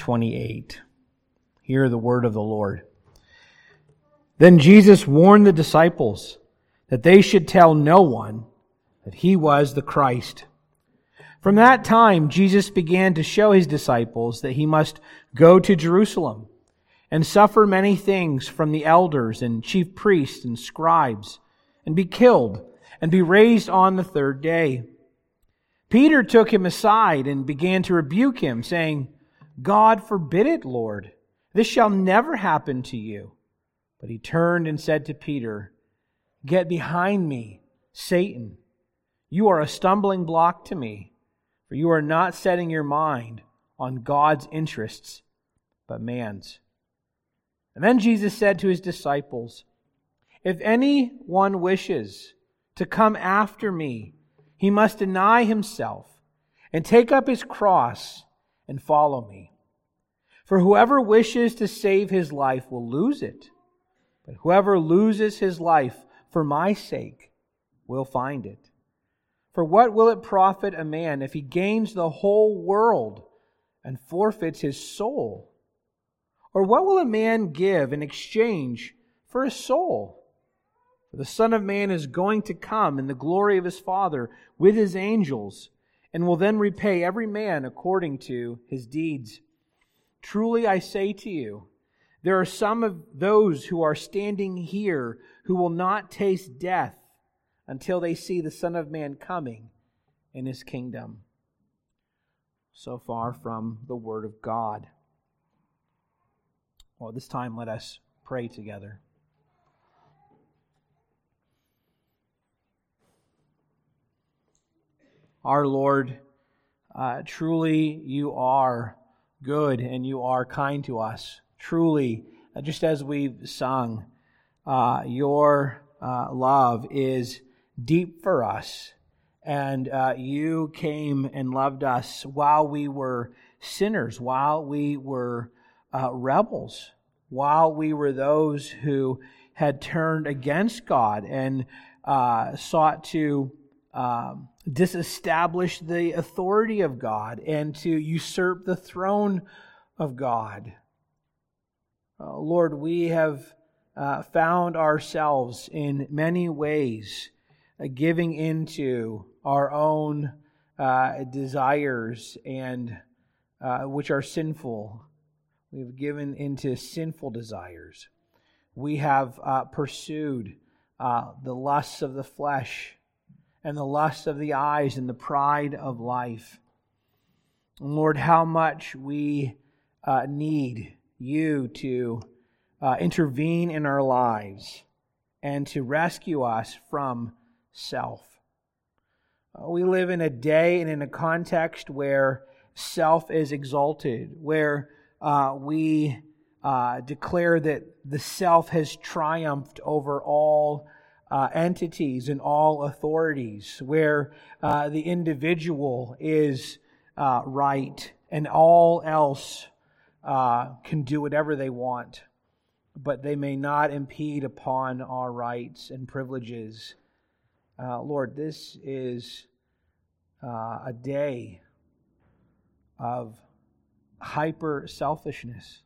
28. Hear the word of the Lord. Then Jesus warned the disciples that they should tell no one that He was the Christ. From that time, Jesus began to show His disciples that He must go to Jerusalem and suffer many things from the elders and chief priests and scribes, and be killed, and be raised on the third day. Peter took Him aside and began to rebuke Him, saying, God forbid it, Lord. This shall never happen to you. But He turned and said to Peter, Get behind me, Satan. You are a stumbling block to me, for you are not setting your mind on God's interests, but man's. And then Jesus said to His disciples, If anyone wishes to come after me, he must deny himself and take up his cross and follow me. For whoever wishes to save his life will lose it, but whoever loses his life for my sake will find it. For what will it profit a man if he gains the whole world and forfeits his soul? Or what will a man give in exchange for his soul? For the Son of Man is going to come in the glory of His Father with His angels, and will then repay every man according to his deeds. Truly I say to you, there are some of those who are standing here who will not taste death until they see the Son of Man coming in His kingdom. So far from the Word of God. Well, this time let us pray together. Our Lord, truly You are good and You are kind to us. Truly, just as we've sung, Your love is deep for us. And You came and loved us while we were sinners, while we were rebels, while we were those who had turned against God and sought to disestablish the authority of God and to usurp the throne of God. Lord, we have found ourselves in many ways giving into our own desires and which are sinful. We've given into sinful desires. We have pursued the lusts of the flesh and the lust of the eyes and the pride of life. And Lord, how much we need You to intervene in our lives and to rescue us from self. We live in a day and in a context where self is exalted, where we declare that the self has triumphed over all entities and all authorities, where the individual is right and all else can do whatever they want, but they may not impede upon our rights and privileges. Lord, this is a day of hyper-selfishness.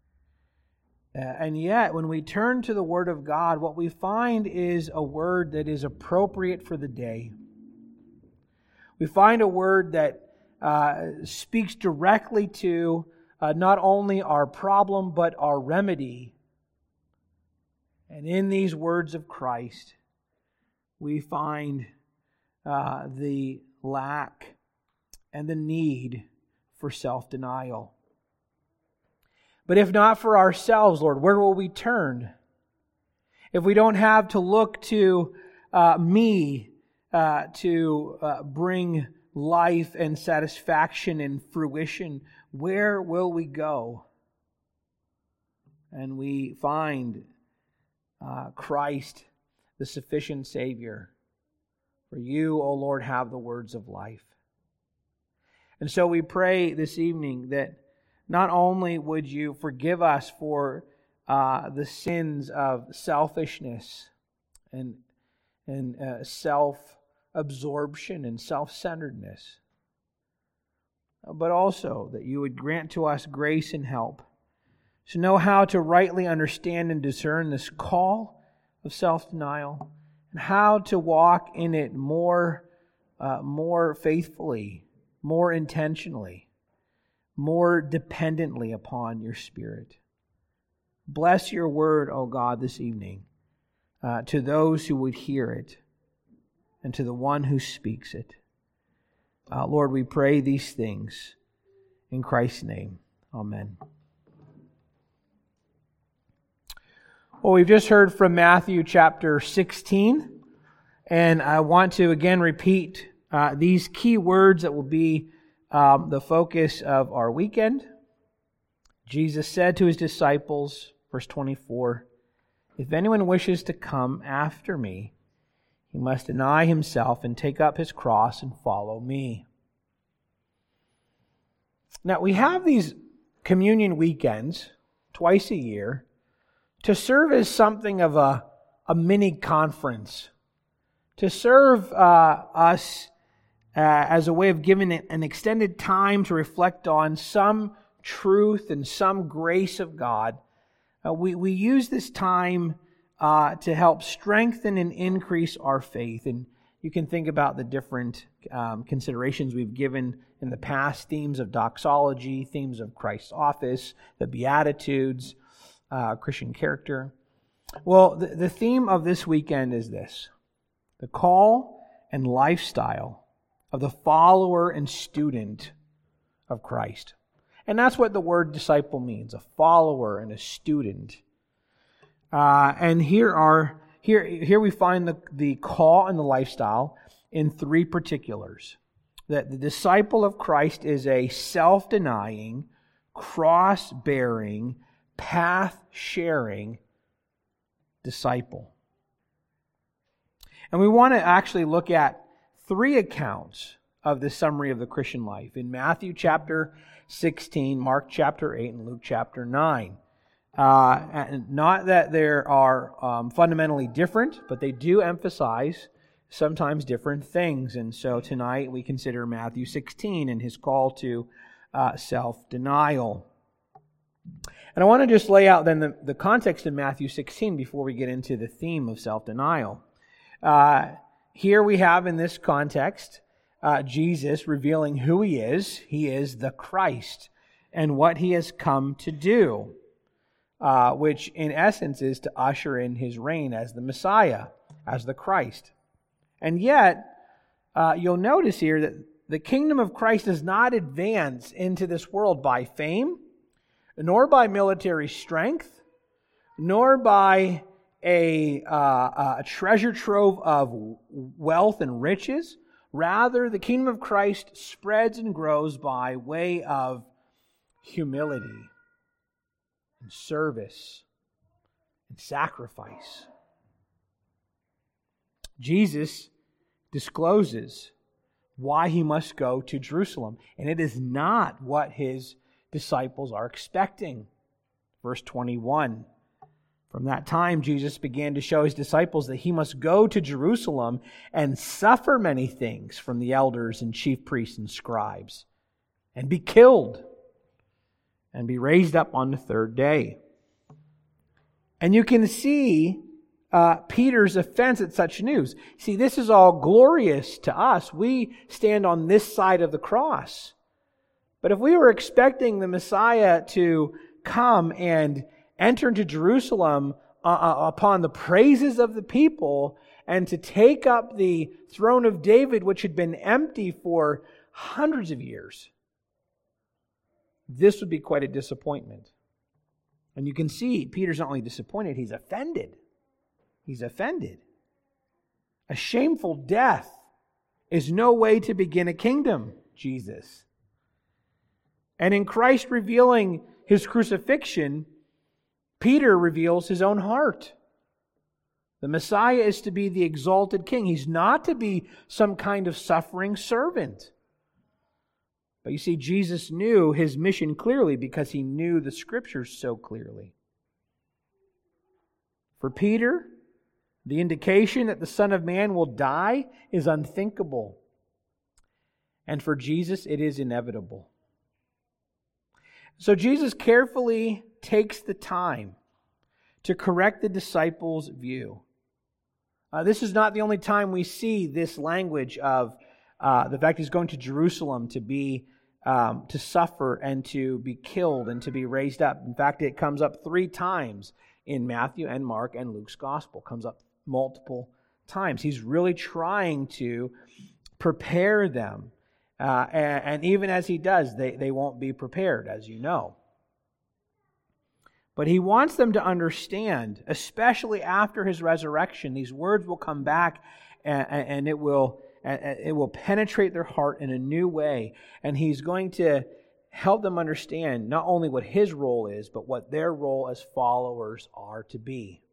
And yet, when we turn to the Word of God, what we find is a word that is appropriate for the day. We find a word that speaks directly to not only our problem, but our remedy. And in these words of Christ, we find the lack and the need for self-denial. But if not for ourselves, Lord, where will we turn? If we don't have to look to me to bring life and satisfaction and fruition, where will we go? And we find Christ, the sufficient Savior. For You, O Lord, have the words of life. And so we pray this evening that not only would You forgive us for the sins of selfishness and self-absorption and self-centeredness, but also that you would grant to us grace and help to know how to rightly understand and discern this call of self-denial and how to walk in it more faithfully, more intentionally, more dependently upon your Spirit. Bless your word, O God, this evening to those who would hear it and to the one who speaks it. Lord, we pray these things in Christ's name. Amen. Well, we've just heard from Matthew chapter 16, and I want to again repeat these key words that will be the focus of our weekend. Jesus said to his disciples, verse 24, "If anyone wishes to come after me, he must deny himself and take up his cross and follow me." Now, we have these communion weekends twice a year to serve as something of a mini conference, to serve us as a way of giving it an extended time to reflect on some truth and some grace of God. We use this time to help strengthen and increase our faith. And you can think about the different considerations we've given in the past, themes of doxology, themes of Christ's office, the Beatitudes, Christian character. Well, the theme of this weekend is this: the call and lifestyle of the follower and student of Christ. And that's what the word disciple means, a follower and a student. And here we find the call and the lifestyle in three particulars. That the disciple of Christ is a self-denying, cross-bearing, path-sharing disciple. And we want to actually look at three accounts of the summary of the Christian life in Matthew chapter 16, Mark chapter 8, and Luke chapter 9. And not that they are fundamentally different, but they do emphasize sometimes different things. And so tonight we consider Matthew 16 and his call to self-denial. And I want to just lay out then the context of Matthew 16 before we get into the theme of self-denial. Here we have in this context Jesus revealing who he is. He is the Christ and what he has come to do, which in essence is to usher in his reign as the Messiah, as the Christ. And yet, you'll notice here that the kingdom of Christ does not advance into this world by fame, nor by military strength, nor by a treasure trove of wealth and riches. Rather, the kingdom of Christ spreads and grows by way of humility and service and sacrifice. Jesus discloses why he must go to Jerusalem, and it is not what his disciples are expecting. Verse 21. From that time, Jesus began to show his disciples that he must go to Jerusalem and suffer many things from the elders and chief priests and scribes, and be killed, and be raised up on the third day. And you can see Peter's offense at such news. See, this is all glorious to us. We stand on this side of the cross. But if we were expecting the Messiah to come and enter into Jerusalem upon the praises of the people and to take up the throne of David, which had been empty for hundreds of years, this would be quite a disappointment. And you can see Peter's not only disappointed, he's offended. He's offended. A shameful death is no way to begin a kingdom, Jesus. And in Christ revealing his crucifixion, Peter reveals his own heart. The Messiah is to be the exalted king. He's not to be some kind of suffering servant. But you see, Jesus knew his mission clearly because he knew the Scriptures so clearly. For Peter, the indication that the Son of Man will die is unthinkable. And for Jesus, it is inevitable. So Jesus carefully takes the time to correct the disciples' view. This is not the only time we see this language of the fact he's going to Jerusalem to suffer and to be killed and to be raised up. In fact, it comes up 3 times in Matthew and Mark and Luke's gospel. It comes up multiple times. He's really trying to prepare them. And even as he does, they won't be prepared, as you know. But he wants them to understand, especially after his resurrection, these words will come back and it will penetrate their heart in a new way. And he's going to help them understand not only what his role is, but what their role as followers are to be.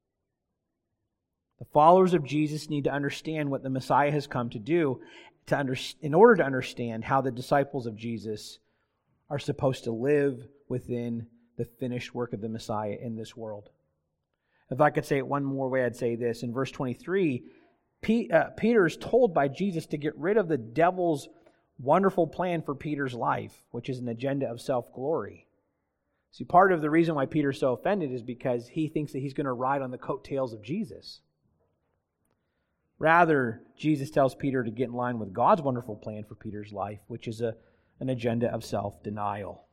The followers of Jesus need to understand what the Messiah has come to do in order to understand how the disciples of Jesus are supposed to live within the finished work of the Messiah in this world. If I could say it one more way, I'd say this. In verse 23, Peter is told by Jesus to get rid of the devil's wonderful plan for Peter's life, which is an agenda of self-glory. See, part of the reason why Peter's so offended is because he thinks that he's going to ride on the coattails of Jesus. Rather, Jesus tells Peter to get in line with God's wonderful plan for Peter's life, which is an agenda of self-denial.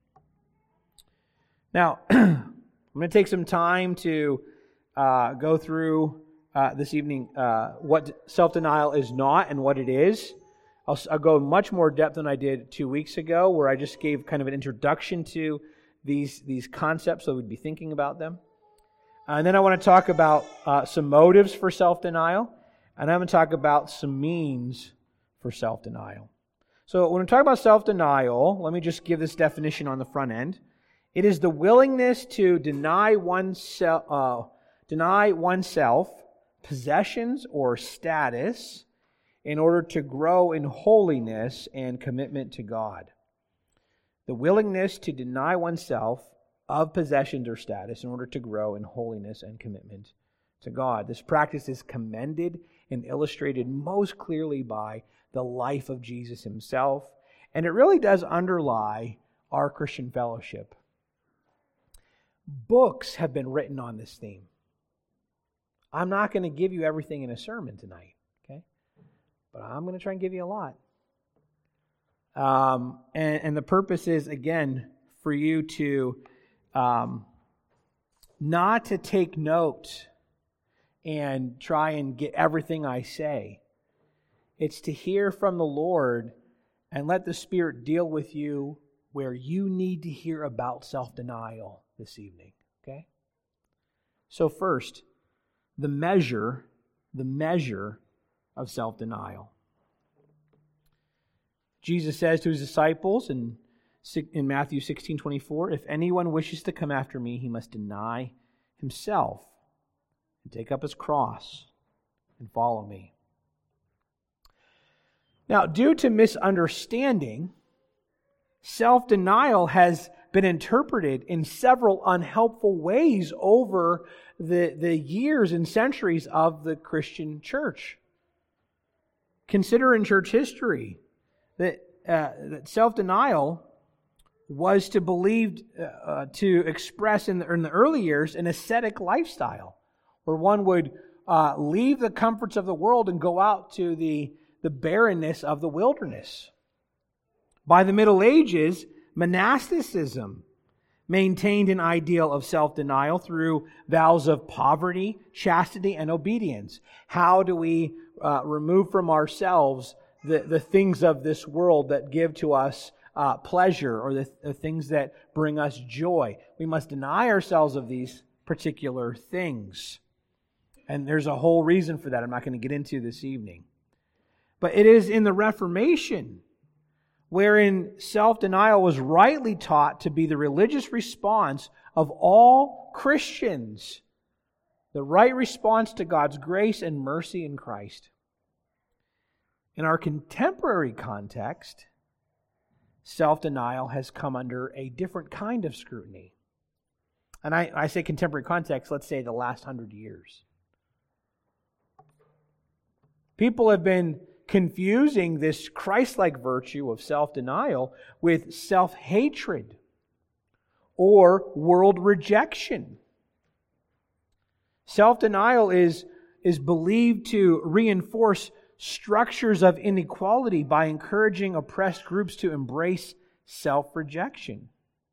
Now, I'm going to take some time to go through this evening what self-denial is not and what it is. I'll go in much more depth than I did 2 weeks ago, where I just gave kind of an introduction to these concepts, so we'd be thinking about them. And then I want to talk about some motives for self-denial, and I'm going to talk about some means for self-denial. So when we talk about self-denial, let me just give this definition on the front end. It is the willingness to deny oneself possessions or status in order to grow in holiness and commitment to God. The willingness to deny oneself of possessions or status in order to grow in holiness and commitment to God. This practice is commended and illustrated most clearly by the life of Jesus himself, and it really does underlie our Christian fellowship. Books have been written on this theme. I'm not going to give you everything in a sermon tonight, okay? But I'm going to try and give you a lot. And the purpose is, again, for you to not to take note and try and get everything I say. It's to hear from the Lord and let the Spirit deal with you where you need to hear about self-denial this evening, okay? So first, the measure of self-denial. Jesus says to his disciples in Matthew 16:24, "If anyone wishes to come after me, he must deny himself and take up his cross and follow me." Now, due to misunderstanding, self-denial has been interpreted in several unhelpful ways over the years and centuries of the Christian church. Consider in church history that self-denial was to express in the early years an ascetic lifestyle, where one would leave the comforts of the world and go out to the barrenness of the wilderness. By the Middle Ages, monasticism maintained an ideal of self-denial through vows of poverty, chastity, and obedience. How do we remove from ourselves the things of this world that give to us pleasure, or the things that bring us joy? We must deny ourselves of these particular things. And there's a whole reason for that I'm not going to get into this evening. But it is in the Reformation wherein self-denial was rightly taught to be the religious response of all Christians, the right response to God's grace and mercy in Christ. In our contemporary context, self-denial has come under a different kind of scrutiny. And I say contemporary context, let's say the last 100 years. People have been confusing this Christ-like virtue of self-denial with self-hatred or world rejection. Self-denial is believed to reinforce structures of inequality by encouraging oppressed groups to embrace self-rejection.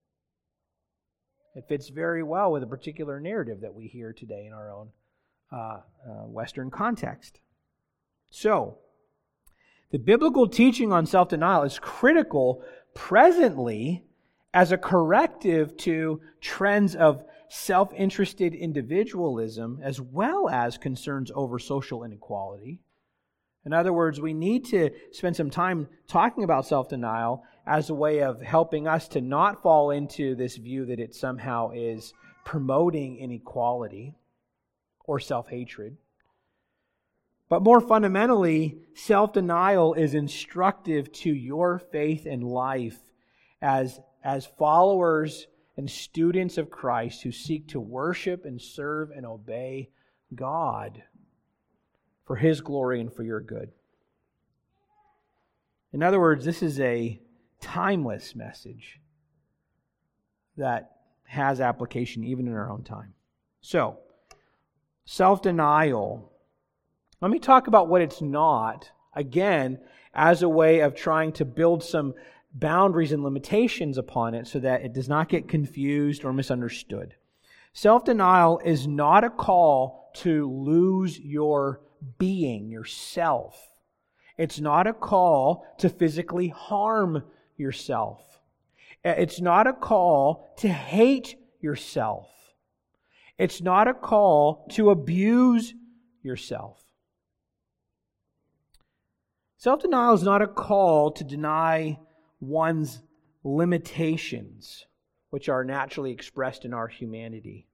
It fits very well with a particular narrative that we hear today in our own Western context. So, the biblical teaching on self-denial is critical presently as a corrective to trends of self-interested individualism as well as concerns over social inequality. In other words, we need to spend some time talking about self-denial as a way of helping us to not fall into this view that it somehow is promoting inequality or self-hatred. But more fundamentally, self-denial is instructive to your faith and life as followers and students of Christ who seek to worship and serve and obey God for His glory and for your good. In other words, this is a timeless message that has application even in our own time. So, self-denial. Let me talk about what it's not, again, as a way of trying to build some boundaries and limitations upon it so that it does not get confused or misunderstood. Self-denial is not a call to lose your being, yourself. It's not a call to physically harm yourself. It's not a call to hate yourself. It's not a call to abuse yourself. Self-denial is not a call to deny one's limitations, which are naturally expressed in our humanity.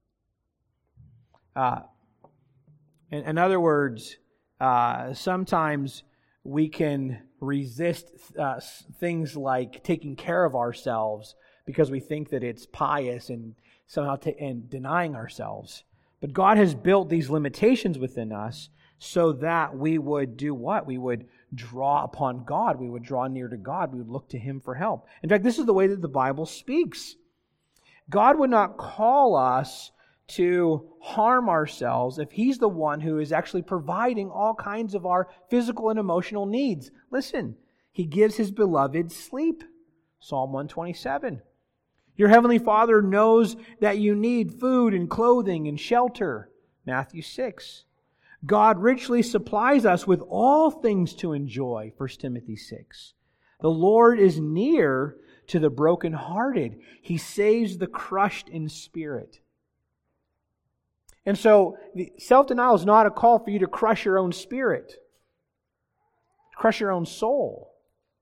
In other words, sometimes we can resist things like taking care of ourselves because we think that it's pious and somehow and denying ourselves. But God has built these limitations within us so that we would do what? We would draw upon God. We would draw near to God. We would look to Him for help. In fact, this is the way that the Bible speaks. God would not call us to harm ourselves if He's the one who is actually providing all kinds of our physical and emotional needs. Listen, He gives His beloved sleep. Psalm 127. Your Heavenly Father knows that you need food and clothing and shelter. Matthew 6. God richly supplies us with all things to enjoy. 1 Timothy 6. The Lord is near to the brokenhearted. He saves the crushed in spirit. And so, self-denial is not a call for you to crush your own spirit, crush your own soul.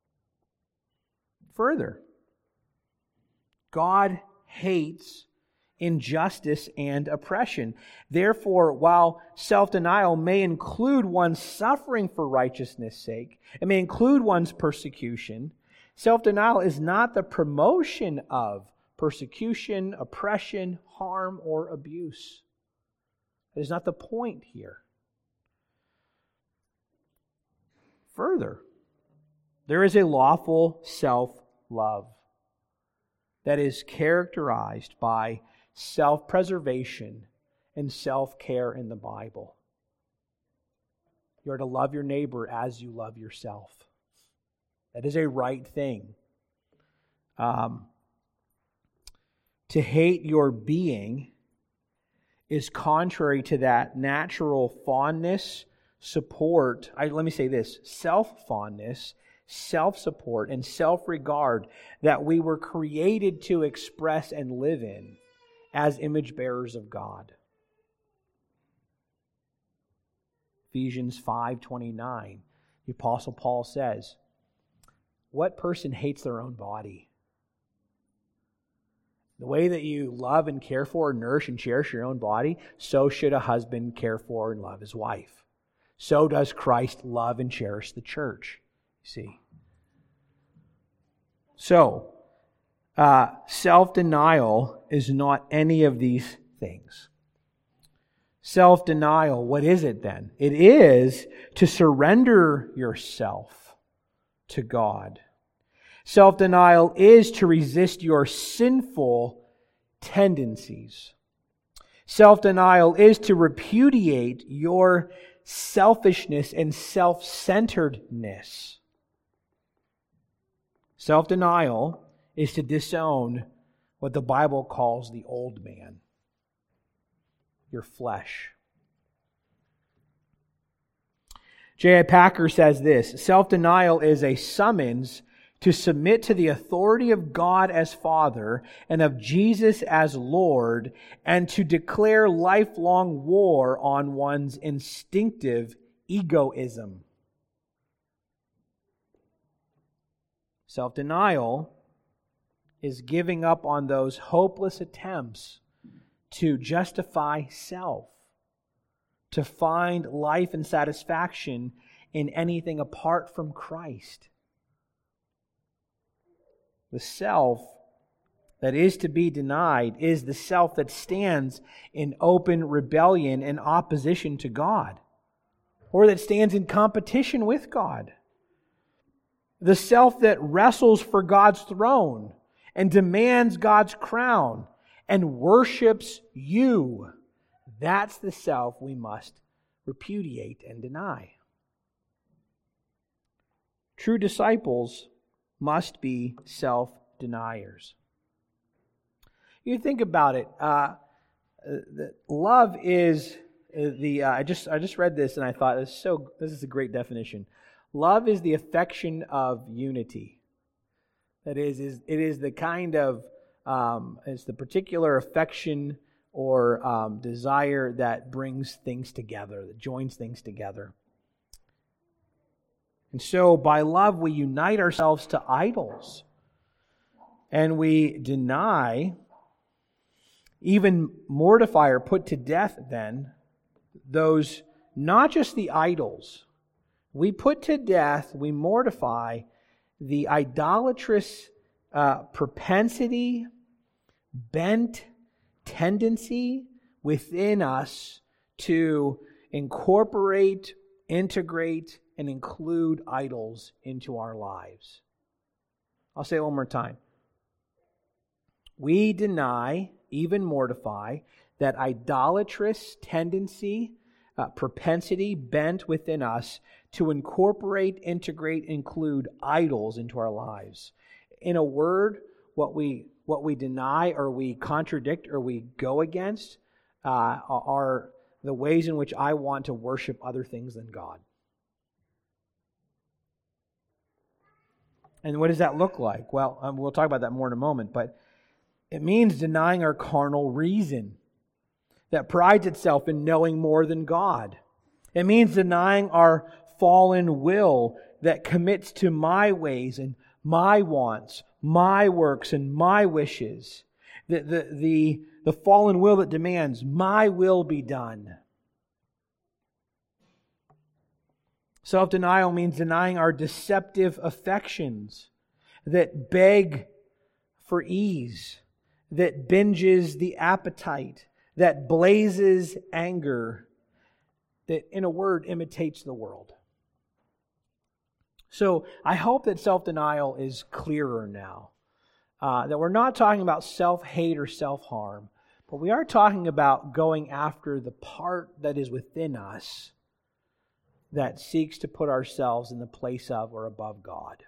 Further, God hates injustice and oppression. Therefore, while self-denial may include one's suffering for righteousness' sake, it may include one's persecution, self-denial is not the promotion of persecution, oppression, harm, or abuse. That is not the point here. Further, there is a lawful self-love that is characterized by self-preservation and self-care in the Bible. You are to love your neighbor as you love yourself. That is a right thing. To hate your being is contrary to that natural fondness, support, let me say this, self-fondness, self-support, and self-regard that we were created to express and live in as image bearers of God. Ephesians 5:29, the Apostle Paul says, what person hates their own body? The way that you love and care for, nourish and cherish your own body, so should a husband care for and love his wife. So does Christ love and cherish the church. See? So, self-denial is not any of these things. Self-denial, what is it then? It is to surrender yourself to God. Self-denial is to resist your sinful tendencies. Self-denial is to repudiate your selfishness and self-centeredness. Self-denial is to disown what the Bible calls the old man, your flesh. J.I. Packer says this: self-denial is a summons to submit to the authority of God as Father and of Jesus as Lord, and to declare lifelong war on one's instinctive egoism. Self-denial is giving up on those hopeless attempts to justify self, to find life and satisfaction in anything apart from Christ. The self that is to be denied is the self that stands in open rebellion and opposition to God, or that stands in competition with God. The self that wrestles for God's throne and demands God's crown and worships you. That's the self we must repudiate and deny. True disciples must be self-deniers. You think about it. Love is I just read this and I thought this is a great definition. Love is the affection of unity. That is it is the kind of it's the particular affection or desire that brings things together, that joins things together. And so by love we unite ourselves to idols. And we deny, even mortify or put to death then, those, not just the idols. We put to death, we mortify the idolatrous propensity, bent, tendency within us to incorporate, integrate, and include idols into our lives. I'll say it one more time. We deny, even mortify, that idolatrous tendency, propensity, bent within us to incorporate, integrate, include idols into our lives. In a word, what we deny or we contradict or we go against are the ways in which I want to worship other things than God. And what does that look like? Well, we'll talk about that more in a moment, but it means denying our carnal reason that prides itself in knowing more than God. It means denying our fallen will that commits to my ways and my wants, my works and my wishes. The fallen will that demands my will be done. Self-denial means denying our deceptive affections that beg for ease, that binges the appetite, that blazes anger, that, in a word, imitates the world. So I hope that self-denial is clearer now. That we're not talking about self-hate or self-harm, but we are talking about going after the part that is within us that seeks to put ourselves in the place of or above God.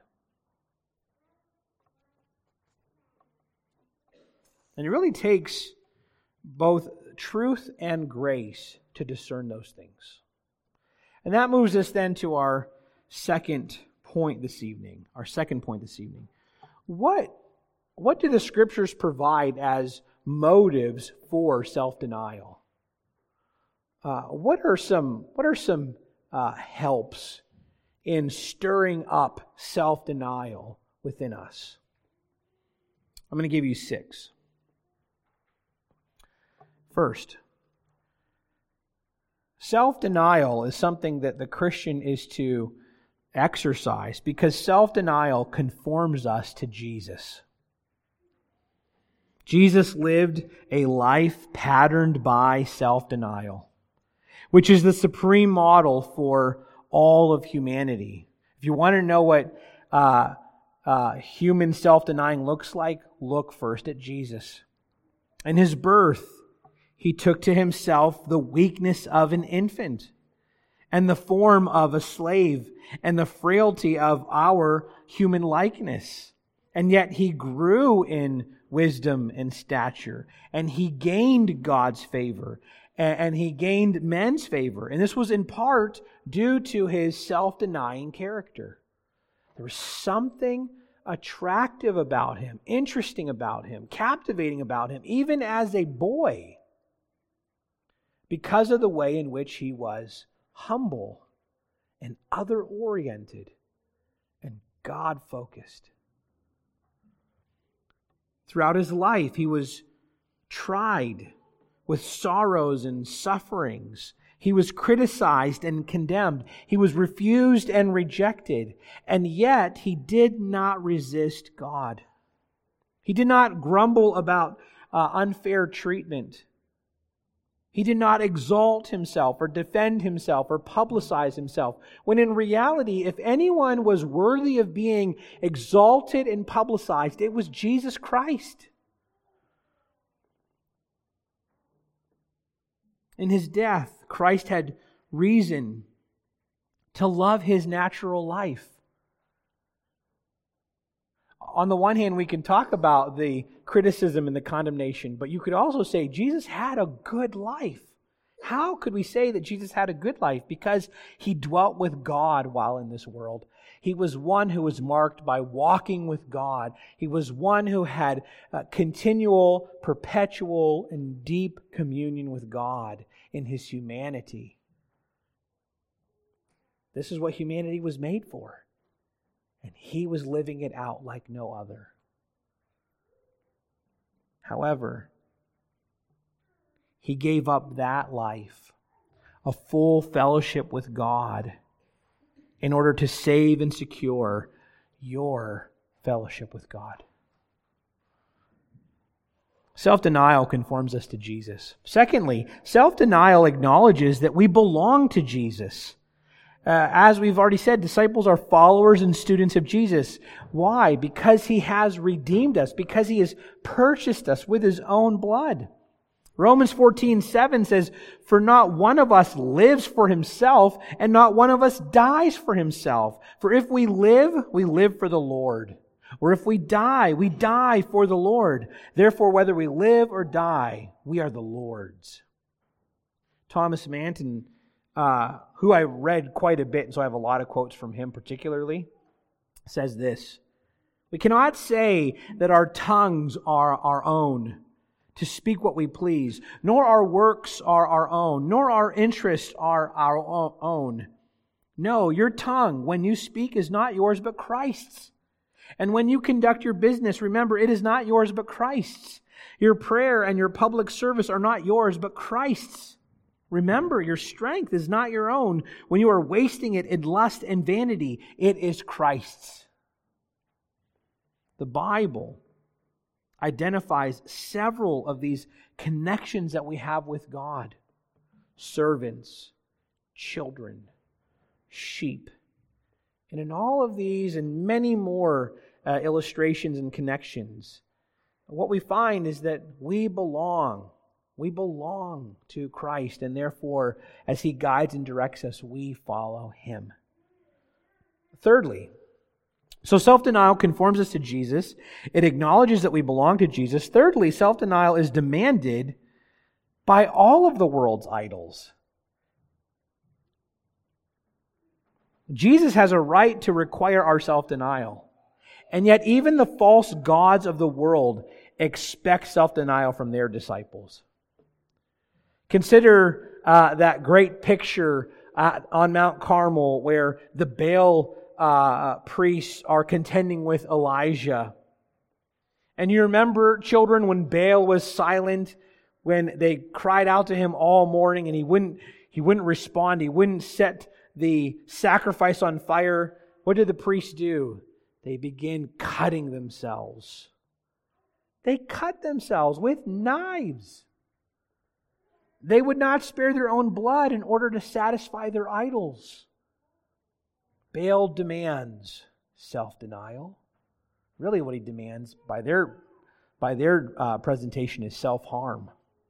And it really takes both truth and grace to discern those things. And that moves us then to our second point this evening. What do the Scriptures provide as motives for self-denial? What are some helps in stirring up self-denial within us? I'm going to give you 6. First, self-denial is something that the Christian is to exercise because self-denial conforms us to Jesus. Jesus lived a life patterned by self-denial, which is the supreme model for all of humanity. If you want to know what human self-denying looks like, look first at Jesus. In His birth, He took to Himself the weakness of an infant and the form of a slave and the frailty of our human likeness. And yet He grew in wisdom and stature, and He gained God's favor, and He gained men's favor. And this was in part due to His self-denying character. There was something attractive about Him, interesting about Him, captivating about Him, even as a boy, because of the way in which He was humble and other-oriented and God-focused. Throughout His life, He was tried with sorrows and sufferings. He was criticized and condemned. He was refused and rejected. And yet, He did not resist God. He did not grumble about unfair treatment. He did not exalt Himself or defend Himself or publicize Himself, when in reality, if anyone was worthy of being exalted and publicized, it was Jesus Christ. In His death, Christ had reason to love His natural life. On the one hand, we can talk about the criticism and the condemnation, but you could also say Jesus had a good life. How could we say that Jesus had a good life? Because He dwelt with God while in this world. He was one who was marked by walking with God. He was one who had continual, perpetual, and deep communion with God in His humanity. This is what humanity was made for. And He was living it out like no other. However, He gave up that life, a full fellowship with God, in order to save and secure your fellowship with God. Self-denial conforms us to Jesus. Secondly, self-denial acknowledges that we belong to Jesus. As we've already said, disciples are followers and students of Jesus. Why? Because He has redeemed us, because He has purchased us with His own blood. Romans 14:7 says, "For not one of us lives for himself, and not one of us dies for himself. For if we live for the Lord. Or if we die for the Lord. Therefore, whether we live or die, we are the Lord's." Thomas Manton, who I read quite a bit, and so I have a lot of quotes from him particularly, says this: "We cannot say that our tongues are our own, to speak what we please, nor our works are our own, nor our interests are our own. No, your tongue, when you speak, is not yours but Christ's. And when you conduct your business, remember, it is not yours but Christ's. Your prayer and your public service are not yours but Christ's. Remember, your strength is not your own. When you are wasting it in lust and vanity, it is Christ's." The Bible identifies several of these connections that we have with God. Servants, children, sheep. And in all of these and many more illustrations and connections, what we find is that we belong. We belong to Christ, and therefore, as He guides and directs us, we follow Him. Thirdly, so self-denial conforms us to Jesus. It acknowledges that we belong to Jesus. Thirdly, self-denial is demanded by all of the world's idols. Jesus has a right to require our self-denial. And yet even the false gods of the world expect self-denial from their disciples. Consider that great picture on Mount Carmel where the Baal priests are contending with Elijah. And you remember, children, when Baal was silent, when they cried out to him all morning and he wouldn't respond, he wouldn't set the sacrifice on fire. What did the priests do? They began cutting themselves. They cut themselves with knives. They would not spare their own blood in order to satisfy their idols. Baal demands self-denial. Really what he demands by by their presentation, is self-harm.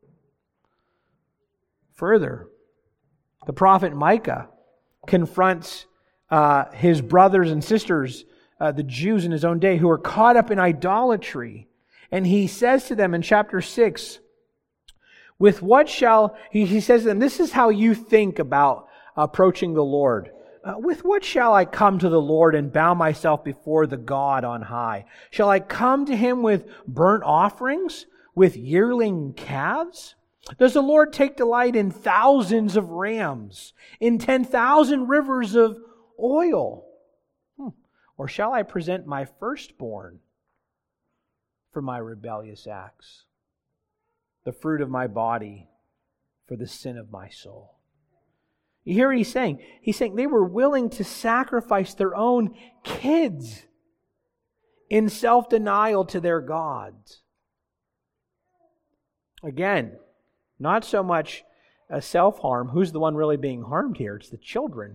Further, the prophet Micah confronts his brothers and sisters, the Jews in his own day, who are caught up in idolatry. And he says to them in chapter 6, with what shall, he says to them, this is how you think about approaching the Lord. With what shall I come to the Lord and bow myself before the God on high? Shall I come to Him with burnt offerings, with yearling calves? Does the Lord take delight in thousands of rams, in 10,000 rivers of oil? Or shall I present my firstborn for my rebellious acts, the fruit of my body for the sin of my soul? You hear what he's saying? He's saying they were willing to sacrifice their own kids in self-denial to their gods. Again, not so much a self-harm. Who's the one really being harmed here? It's the children.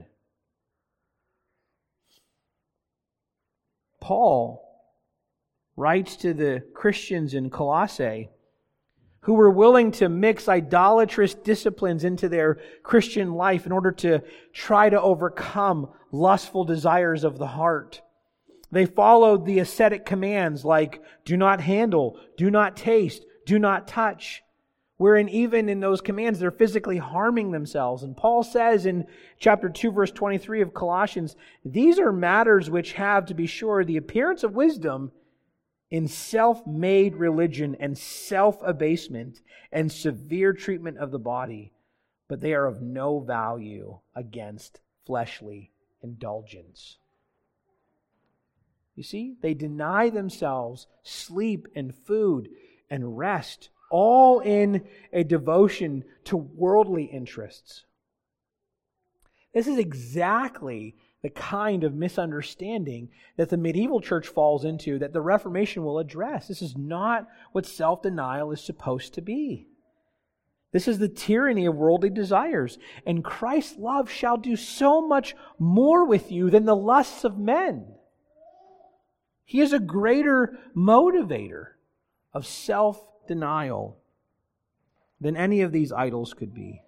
Paul writes to the Christians in Colossae who were willing to mix idolatrous disciplines into their Christian life in order to try to overcome lustful desires of the heart. They followed the ascetic commands like do not handle, do not taste, do not touch, wherein even in those commands they're physically harming themselves. And Paul says in chapter 2, verse 23 of Colossians, these are matters which have, to be sure, the appearance of wisdom in self-made religion and self-abasement and severe treatment of the body, but they are of no value against fleshly indulgence. You see, they deny themselves sleep and food and rest, all in a devotion to worldly interests. This is exactly the kind of misunderstanding that the medieval church falls into, that the Reformation will address. This is not what self-denial is supposed to be. This is the tyranny of worldly desires. And Christ's love shall do so much more with you than the lusts of men. He is a greater motivator of self-denial than any of these idols could be.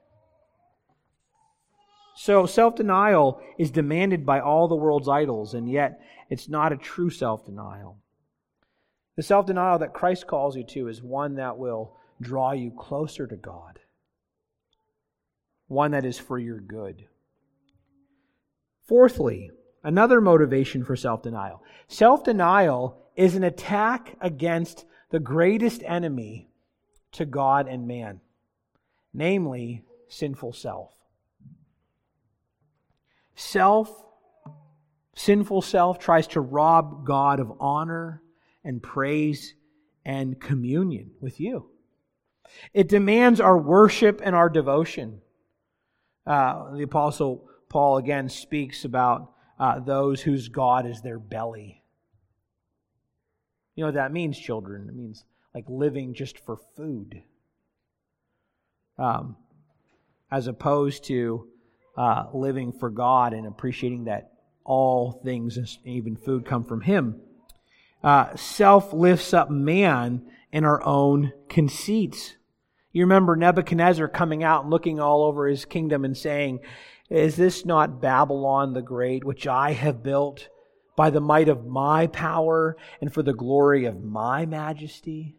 So self-denial is demanded by all the world's idols, and yet it's not a true self-denial. The self-denial that Christ calls you to is one that will draw you closer to God, one that is for your good. Fourthly, another motivation for self-denial. Self-denial is an attack against the greatest enemy to God and man, namely sinful self. Sinful self tries to rob God of honor and praise and communion with you. It demands our worship and our devotion. The Apostle Paul again speaks about those whose God is their belly. You know what that means, children? It means like living just for food. As opposed to living for God and appreciating that all things, even food, come from Him. Self lifts up man in our own conceits. You remember Nebuchadnezzar coming out and looking all over his kingdom and saying, is this not Babylon the Great, which I have built by the might of my power and for the glory of my majesty?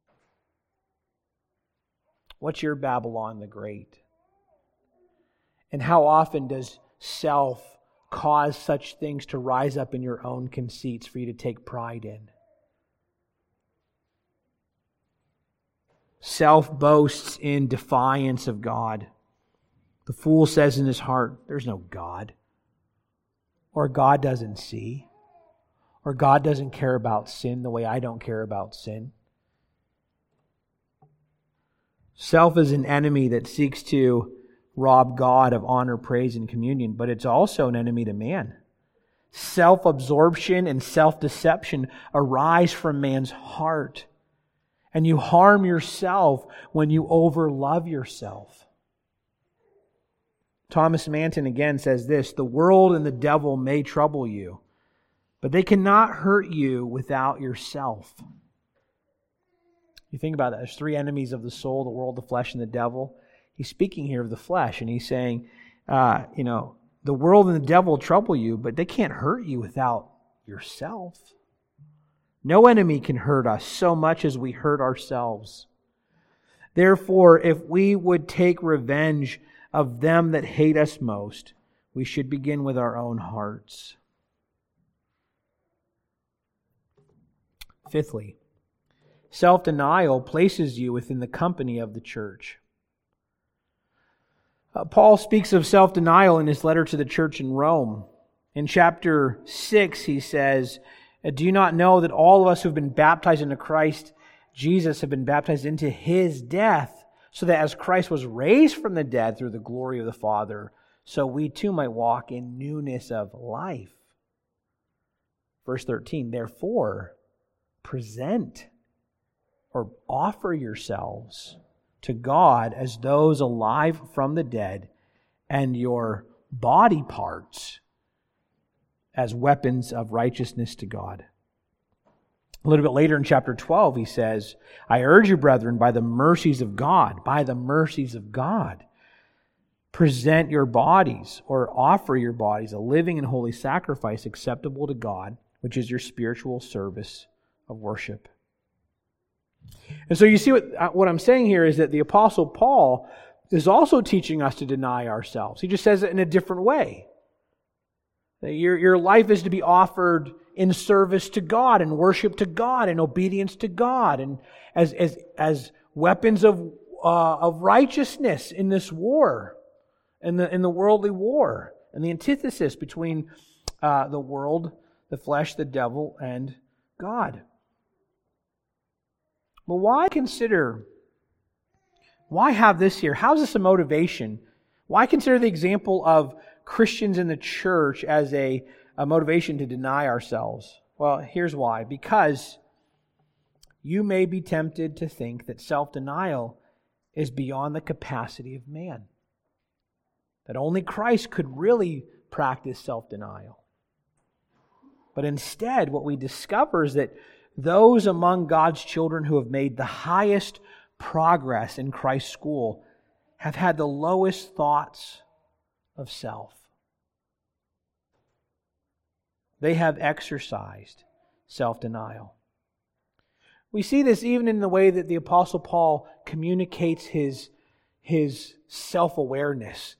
What's your Babylon the Great? And how often does self cause such things to rise up in your own conceits for you to take pride in? Self boasts in defiance of God. The fool says in his heart, there's no God. Or God doesn't see. Or God doesn't care about sin the way I don't care about sin. Self is an enemy that seeks to rob God of honor, praise, and communion, but it's also an enemy to man. Self-absorption and self-deception arise from man's heart. And you harm yourself when you overlove yourself. Thomas Manton again says this, the world and the devil may trouble you, but they cannot hurt you without yourself. You think about that. There's three enemies of the soul, the world, the flesh, and the devil. He's speaking here of the flesh, and he's saying, the world and the devil trouble you, but they can't hurt you without yourself. No enemy can hurt us so much as we hurt ourselves. Therefore, if we would take revenge of them that hate us most, we should begin with our own hearts. Fifthly, self-denial places you within the company of the church. Paul speaks of self-denial in his letter to the church in Rome. In chapter 6, he says, "Do you not know that all of us who have been baptized into Christ Jesus have been baptized into His death, so that as Christ was raised from the dead through the glory of the Father, so we too might walk in newness of life?" Verse 13, "Therefore, present or offer yourselves to God as those alive from the dead, and your body parts as weapons of righteousness to God." A little bit later in chapter 12, he says, "I urge you, brethren, by the mercies of God, present your bodies or offer your bodies a living and holy sacrifice acceptable to God, which is your spiritual service of worship." And so you see what I'm saying here is that the Apostle Paul is also teaching us to deny ourselves. He just says it in a different way. That your life is to be offered in service to God and worship to God and obedience to God and as weapons of righteousness in this war, in the worldly war, and the antithesis between the world, the flesh, the devil, and God. But why have this here? How is this a motivation? Why consider the example of Christians in the church as a motivation to deny ourselves? Well, here's why. Because you may be tempted to think that self-denial is beyond the capacity of man. That only Christ could really practice self-denial. But instead, what we discover is that those among God's children who have made the highest progress in Christ's school have had the lowest thoughts of self. They have exercised self-denial. We see this even in the way that the Apostle Paul communicates his self-awareness.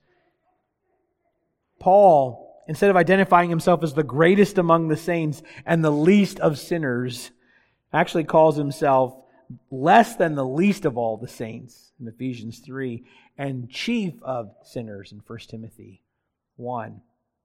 Paul, instead of identifying himself as the greatest among the saints and the least of sinners, actually calls himself less than the least of all the saints in Ephesians 3 and chief of sinners in 1 Timothy 1.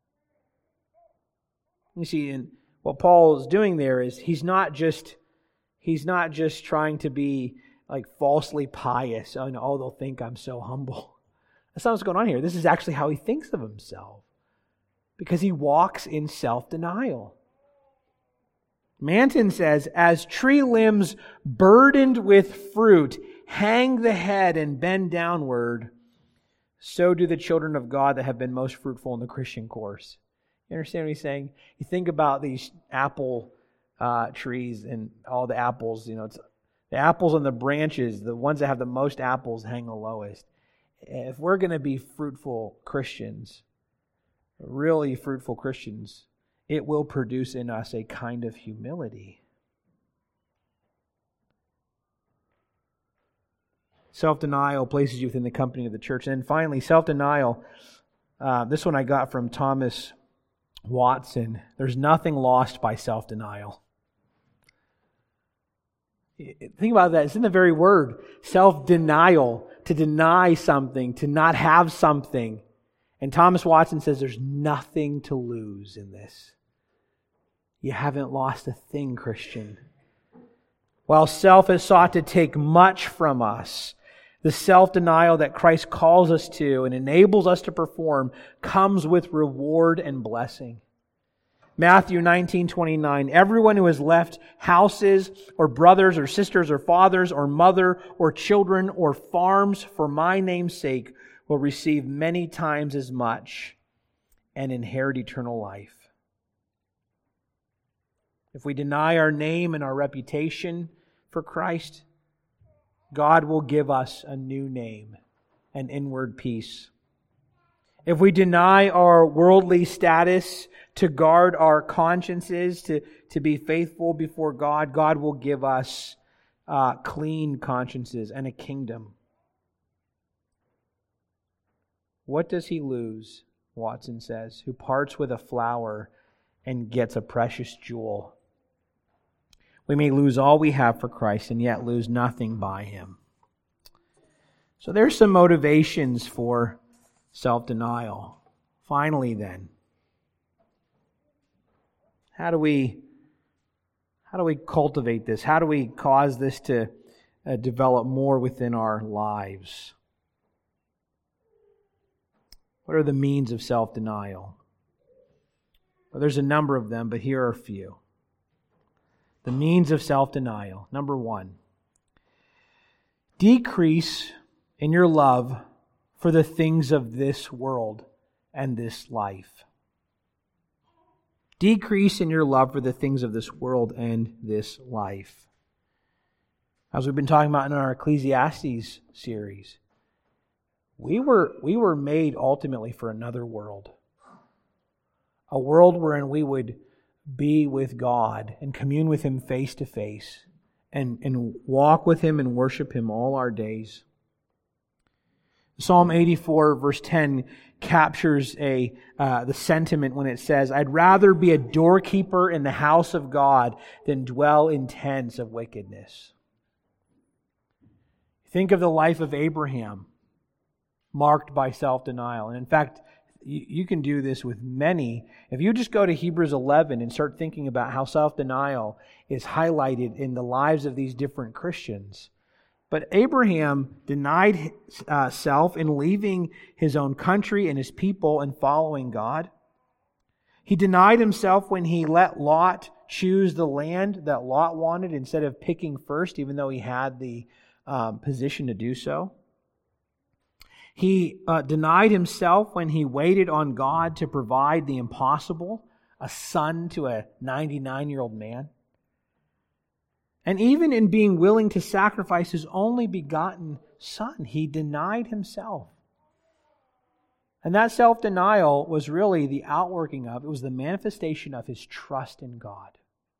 You see, and what Paul is doing there is he's not just trying to be like falsely pious. Oh, no, they'll think I'm so humble. That's not what's going on here. This is actually how he thinks of himself, because he walks in self-denial. Manton says, "As tree limbs burdened with fruit hang the head and bend downward, so do the children of God that have been most fruitful in the Christian course." You understand what he's saying? You think about these apple trees and all the apples. It's the apples on the branches, the ones that have the most apples hang the lowest. If we're going to be fruitful Christians, really fruitful Christians, it will produce in us a kind of humility. Self-denial places you within the company of the church. And then finally, self-denial. This one I got from Thomas Watson. There's nothing lost by self-denial. Think about that. It's in the very word. Self-denial. To deny something. To not have something. And Thomas Watson says there's nothing to lose in this. You haven't lost a thing, Christian. While self has sought to take much from us, the self-denial that Christ calls us to and enables us to perform comes with reward and blessing. Matthew 19:29, "Everyone who has left houses or brothers or sisters or fathers or mother or children or farms for my name's sake will receive many times as much and inherit eternal life." If we deny our name and our reputation for Christ, God will give us a new name, an inward peace. If we deny our worldly status to guard our consciences, to be faithful before God, God will give us clean consciences and a kingdom. What does he lose, Watson says, who parts with a flower and gets a precious jewel? We may lose all we have for Christ and yet lose nothing by Him. So there's some motivations for self-denial. Finally then, how do we cultivate this? How do we cause this to develop more within our lives? What are the means of self-denial? Well, there's a number of them, but here are a few. The means of self-denial. Number one, decrease in your love for the things of this world and this life. Decrease in your love for the things of this world and this life. As we've been talking about in our Ecclesiastes series, we were made ultimately for another world. A world wherein we would be with God and commune with Him face to face and walk with Him and worship Him all our days. Psalm 84 verse 10 captures the sentiment when it says, "I'd rather be a doorkeeper in the house of God than dwell in tents of wickedness." Think of the life of Abraham, marked by self-denial. And in fact, you can do this with many. If you just go to Hebrews 11 and start thinking about how self-denial is highlighted in the lives of these different Christians. But Abraham denied self in leaving his own country and his people and following God. He denied himself when he let Lot choose the land that Lot wanted instead of picking first, even though he had the position to do so. He denied himself when he waited on God to provide the impossible, a son to a 99-year-old man. And even in being willing to sacrifice his only begotten son, he denied himself. And that self-denial was really the outworking of, it was the manifestation of his trust in God.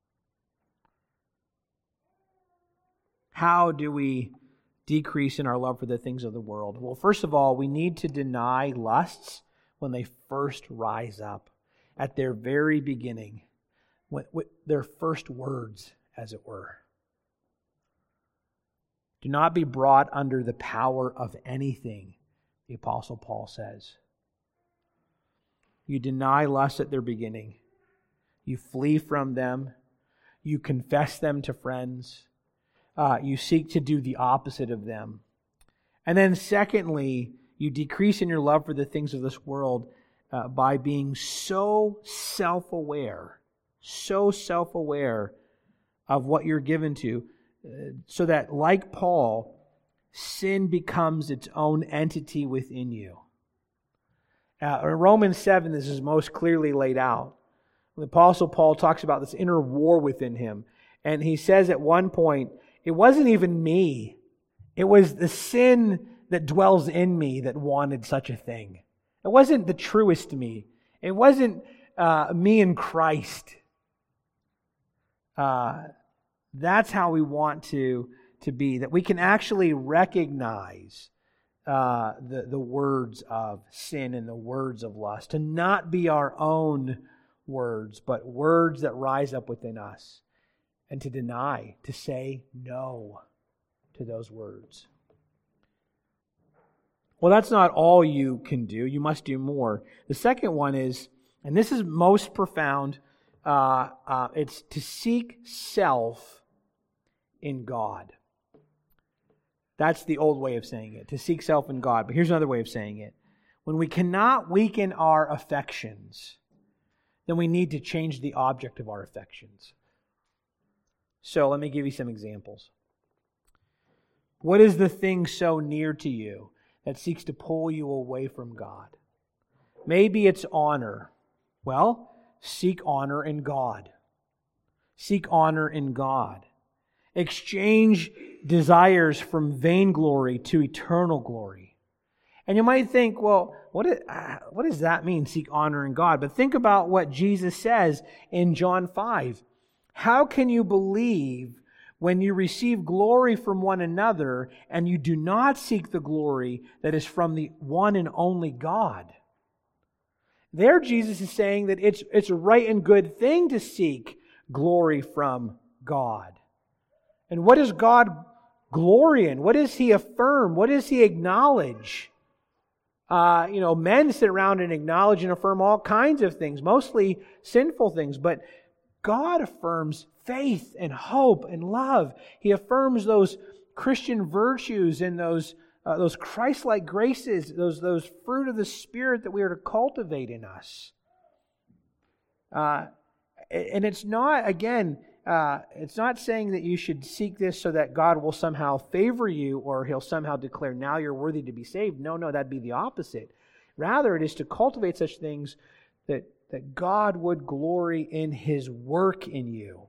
How do we decrease in our love for the things of the world? Well, first of all, we need to deny lusts when they first rise up, at their very beginning, with their first words, as it were. Do not be brought under the power of anything, the Apostle Paul says. You deny lust at their beginning. You flee from them. You confess them to friends. You seek to do the opposite of them. And then secondly, you decrease in your love for the things of this world by being so self-aware of what you're given to, so that, like Paul, sin becomes its own entity within you. In Romans 7, this is most clearly laid out. The Apostle Paul talks about this inner war within him. And he says at one point, it wasn't even me. It was the sin that dwells in me that wanted such a thing. It wasn't the truest me. It wasn't me in Christ. That's how we want to be. That we can actually recognize the words of sin and the words of lust. To not be our own words, but words that rise up within us. And to deny, to say no to those words. Well, that's not all you can do. You must do more. The second one is, and this is most profound, it's to seek self in God. That's the old way of saying it, to seek self in God. But here's another way of saying it. When we cannot weaken our affections, then we need to change the object of our affections. So let me give you some examples. What is the thing so near to you that seeks to pull you away from God? Maybe it's honor. Well, seek honor in God. Seek honor in God. Exchange desires from vainglory to eternal glory. And you might think, well, what does that mean, seek honor in God? But think about what Jesus says in John 5. How can you believe when you receive glory from one another and you do not seek the glory that is from the one and only God? There Jesus is saying that it's a right and good thing to seek glory from God. And what does God glory in? What does He affirm? What does He acknowledge? Men sit around and acknowledge and affirm all kinds of things, mostly sinful things, but God affirms faith and hope and love. He affirms those Christian virtues and those Christ-like graces, those fruit of the Spirit that we are to cultivate in us. And it's not, again, it's not saying that you should seek this so that God will somehow favor you or He'll somehow declare, now you're worthy to be saved. No, that'd be the opposite. Rather, it is to cultivate such things that God would glory in His work in you.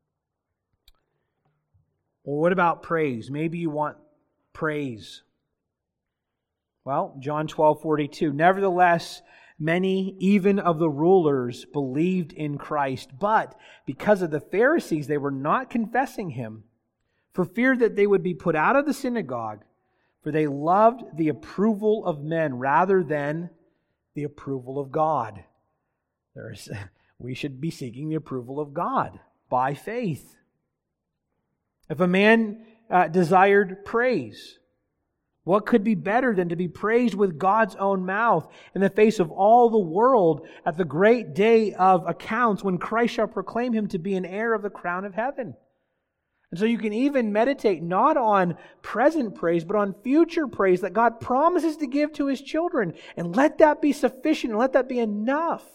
Well, what about praise? Maybe you want praise. Well, John 12:42. Nevertheless, many, even of the rulers, believed in Christ, but because of the Pharisees, they were not confessing Him, for fear that they would be put out of the synagogue, for they loved the approval of men rather than the approval of God. We should be seeking the approval of God by faith. If a man desired praise, what could be better than to be praised with God's own mouth in the face of all the world at the great day of accounts when Christ shall proclaim Him to be an heir of the crown of heaven? And so you can even meditate not on present praise, but on future praise that God promises to give to His children. And let that be sufficient and let that be enough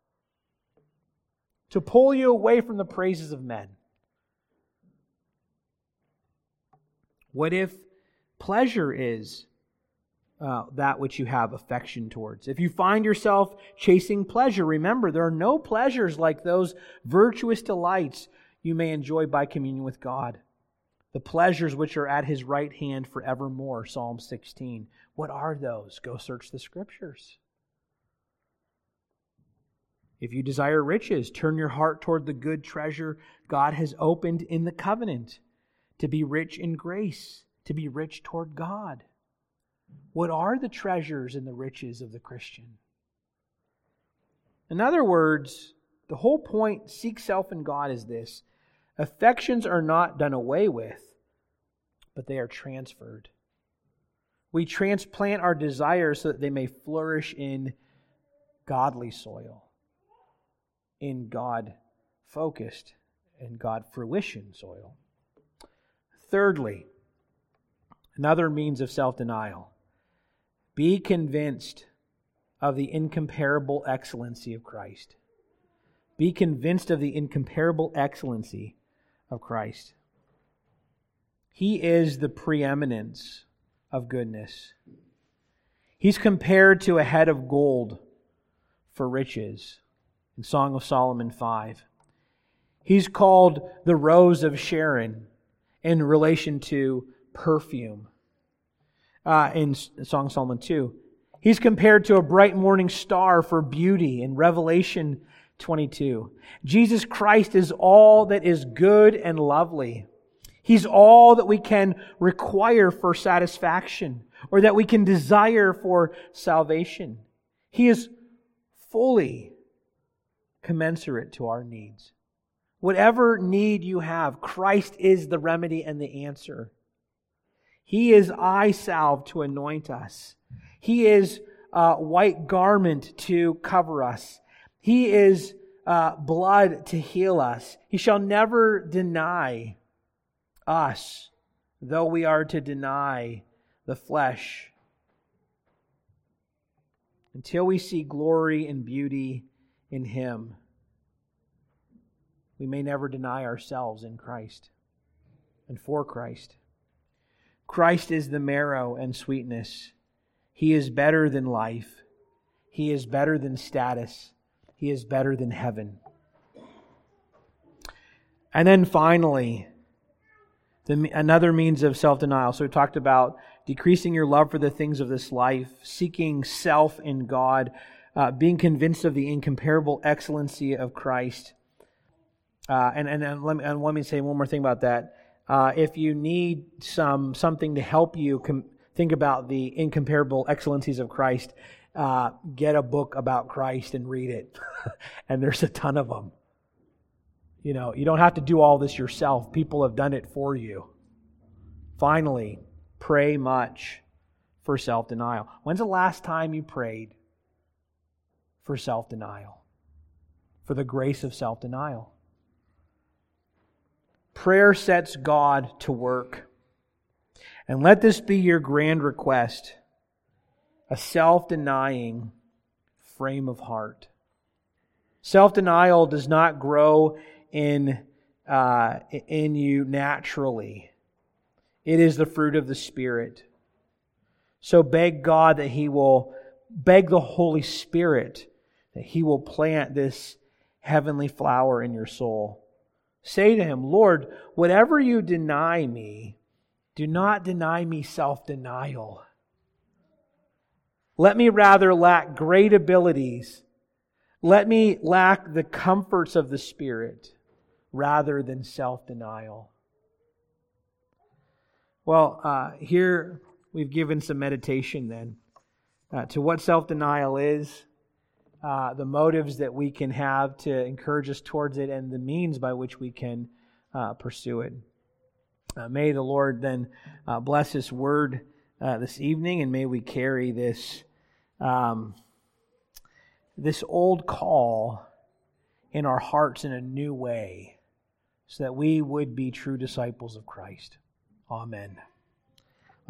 to pull you away from the praises of men. What if pleasure is that which you have affection towards? If you find yourself chasing pleasure, remember there are no pleasures like those virtuous delights you may enjoy by communion with God. The pleasures which are at His right hand forevermore, Psalm 16. What are those? Go search the Scriptures. If you desire riches, turn your heart toward the good treasure God has opened in the covenant, to be rich in grace, to be rich toward God. What are the treasures and the riches of the Christian? In other words, the whole point, seek self in God, is this. Affections are not done away with, but they are transferred. We transplant our desires so that they may flourish in godly soil, in God-focused and God-fruition soil. Thirdly, another means of self-denial. Be convinced of the incomparable excellency of Christ. Be convinced of the incomparable excellency of Christ. He is the preeminence of goodness. He's compared to a head of gold for riches in Song of Solomon 5. He's called the rose of Sharon in relation to perfume in Song of Solomon 2. He's compared to a bright morning star for beauty in Revelation 22. Jesus Christ is all that is good and lovely. He's all that we can require for satisfaction or that we can desire for salvation. He is fully commensurate to our needs. Whatever need you have, Christ is the remedy and the answer. He is eye salve to anoint us. He is white garment to cover us. He is blood to heal us. He shall never deny us, though we are to deny the flesh. Until we see glory and beauty in Him, we may never deny ourselves in Christ and for Christ. Christ is the marrow and sweetness. He is better than life. He is better than status. He is better than heaven. And then finally, Another means of self-denial. So we talked about decreasing your love for the things of this life, seeking self in God, being convinced of the incomparable excellency of Christ. And let me say one more thing about that. If you need something to help you think about the incomparable excellencies of Christ, get a book about Christ and read it. And there's a ton of them. You know, you don't have to do all this yourself. People have done it for you. Finally, pray much for self-denial. When's the last time you prayed for self-denial? For the grace of self-denial? Prayer sets God to work. And let this be your grand request, a self-denying frame of heart. Self-denial does not grow in you naturally. It is the fruit of the Spirit. So beg God that He will, beg the Holy Spirit that He will plant this heavenly flower in your soul. Say to Him, Lord, whatever you deny me, do not deny me self-denial. Let me rather lack great abilities. Let me lack the comforts of the Spirit rather than self-denial. Well, here we've given some meditation then to what self-denial is, the motives that we can have to encourage us towards it, and the means by which we can pursue it. May the Lord then bless His Word this evening, and may we carry this this old call in our hearts in a new way, so that we would be true disciples of Christ. Amen.